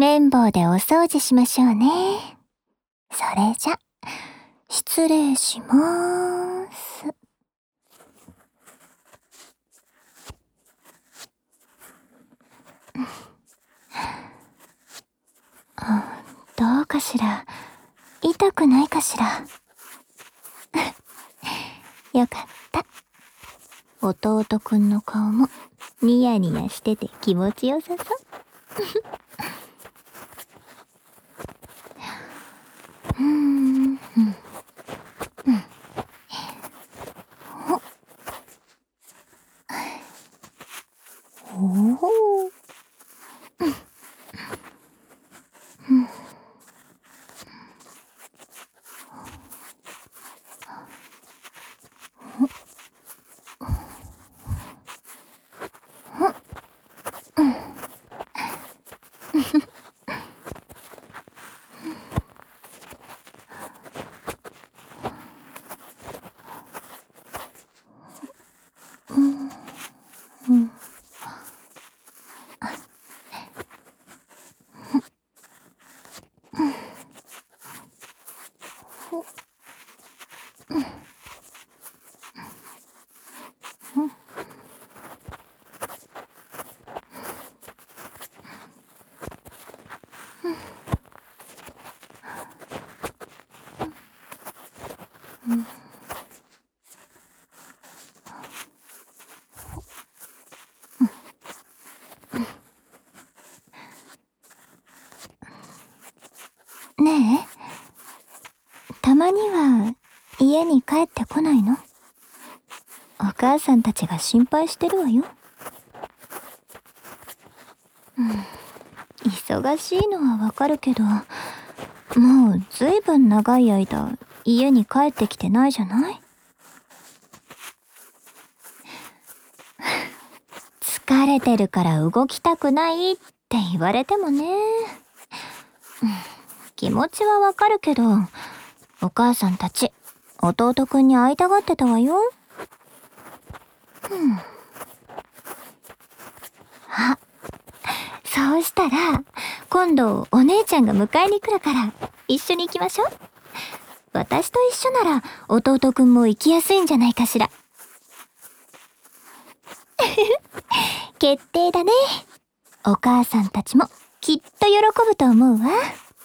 綿棒でお掃除しましょうね。それじゃ、失礼しまーす。どうかしら。痛くないかしら。よかった。弟くんの顔もニヤニヤしてて気持ちよさそう。おお。ねえ、たまには家に帰ってこないの？お母さんたちが心配してるわよ。忙しいのはわかるけど、もうずいぶん長い間家に帰ってきてないじゃない？疲れてるから動きたくないって言われてもね。気持ちはわかるけど、お母さんたち弟くんに会いたがってたわよ。あ、そうしたら今度お姉ちゃんが迎えに来るから一緒に行きましょう。私と一緒なら弟くんも行きやすいんじゃないかしら。決定だね。お母さんたちもきっと喜ぶと思うわ。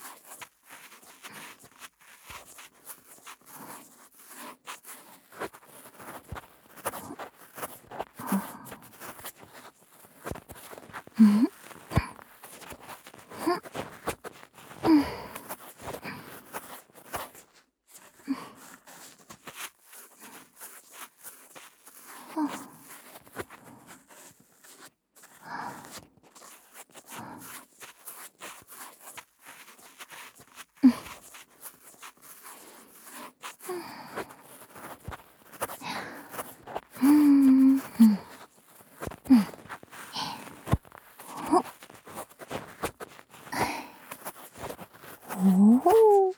おお。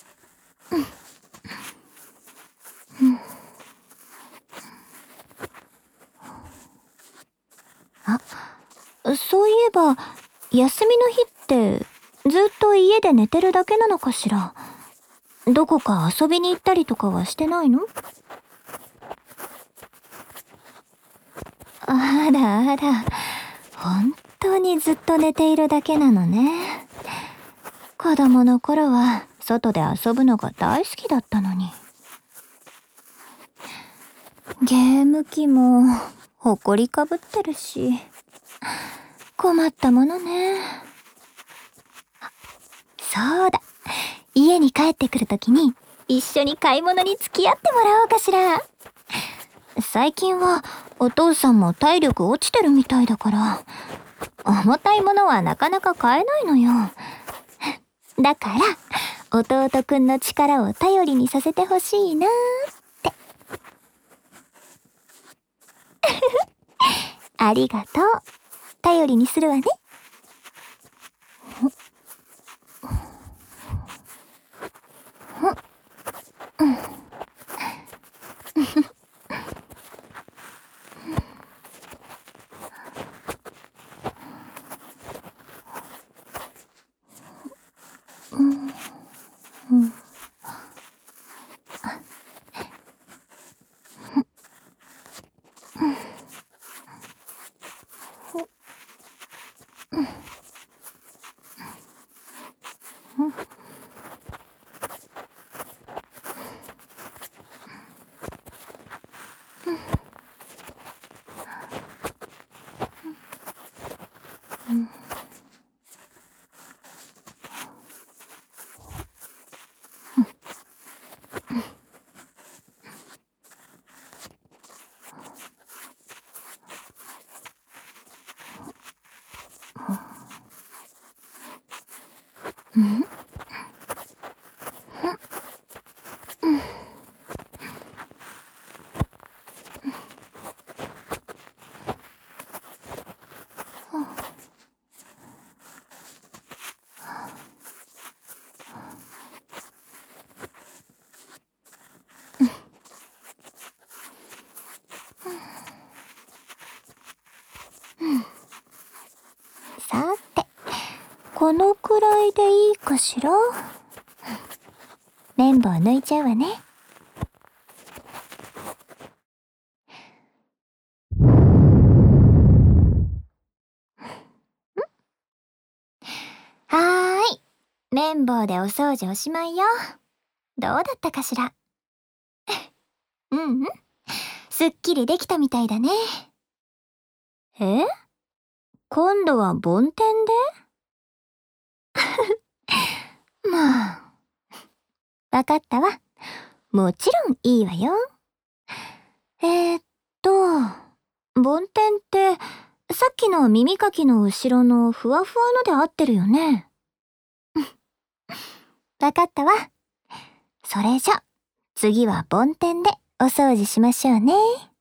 そういえば、休みの日ってずっと家で寝てるだけなのかしら。どこか遊びに行ったりとかはしてないの？あらあら、本当にずっと寝ているだけなのね。子供の頃は外で遊ぶのが大好きだったのに。ゲーム機もほこりかぶってるし、困ったものね。そうだ。家に帰ってくるときに一緒に買い物に付き合ってもらおうかしら。最近はお父さんも体力落ちてるみたいだから、重たいものはなかなか買えないのよ。だから、弟くんの力を頼りにさせてほしいなーって。ありがとう。頼りにするわね。 さて、このくらいでいいかしら。綿棒抜いちゃうわね。はーい。綿棒でお掃除おしまいよ。どうだったかしら。うんうん。すっきりできたみたいだね。え？今度は梵天で？まあ。わかったわ。もちろんいいわよ。梵天って、さっきの耳かきの後ろのふわふわので合ってるよね。わかったわ。それじゃ、次は梵天でお掃除しましょうね。